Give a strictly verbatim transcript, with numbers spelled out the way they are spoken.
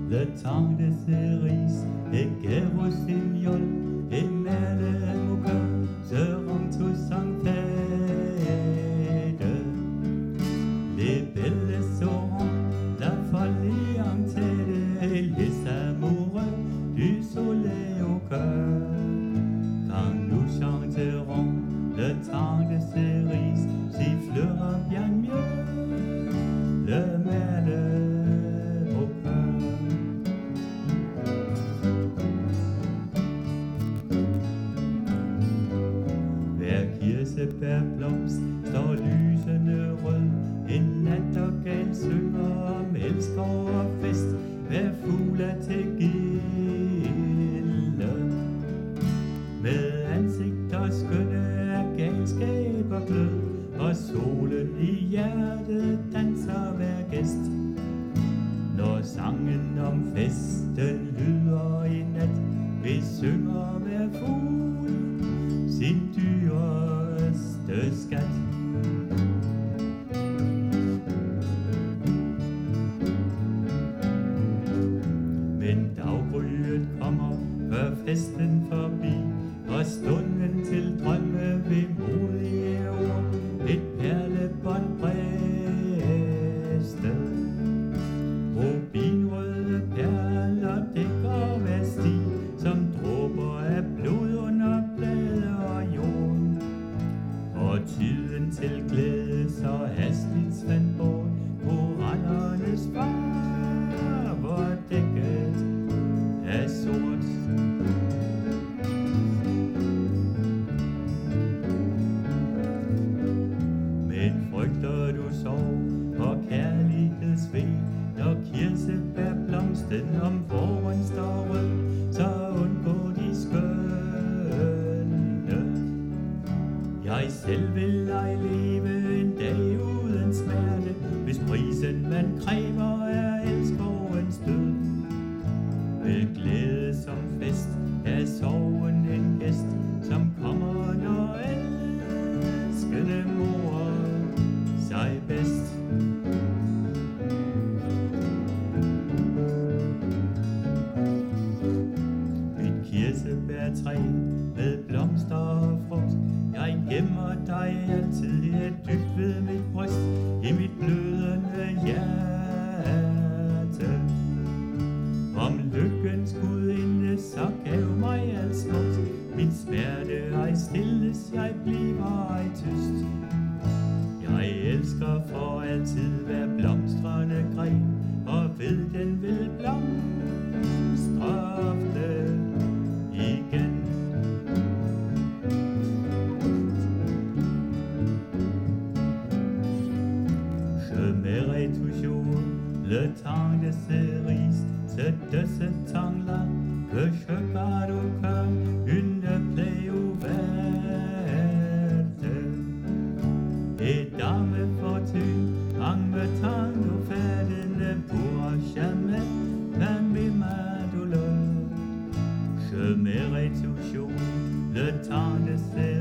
le temps de cerises et que rossignol et merle au cœur seront tous en fête. Les belles sauront la folie en tête et les amoureux du soleil au cœur. Quand nous chanterons, le temps de cerises sifflera bien mieux le merle au cœur. Hver kirsebærblomst står lysende rød, en nattergal synger om elsker og fest, hver fugl er til gilde. Med ansigter skønne er galskab og glød, og solen i hjertet danser hver gæst. Når sangen om festen lyder i nat, vi synger hver fugl sin dyreste skat. Men daggryet kommer før festen forbi, og stunden til drømme ved modige ord et perlebånd bræste. Rubinrøde perler dækker hver sti, som dråber af blod under blade og jord. Og tiden til glæde så hastigt svandt bort, korallernes farver dækket af sort. Men frygter du sorg og kærlighedssvig, når kirsebærblomsten om våren står rød, så undgå de skønne. Jeg selv vil ej leve en dag uden smerte, hvis prisen man kræver er elskovens død. Med glæde som fest er sorgen en gæst, som kommer når elskende mor sig bedst. Mit kirsebærtræ med blomster og frugt, jeg gemmer dig altid her dybt ved mit bryst, i mit blødende hjerte. Om lykkens gudinde så gav mig alt smukt, min smerte ej stilles, jeg bliver ej tyst. Jeg elsker for altid hver blomstrende gren, og ved den vil blomstre ofte igen. Je m'aimerais toujours le temps de cerises, c'est de ce temps-là que je garde au cœur une plaie ouverte. Et dans mes fortunes, en me tendant ferdene pour jamais calmer ma douleur. Je m'aimerais toujours le temps de cerises.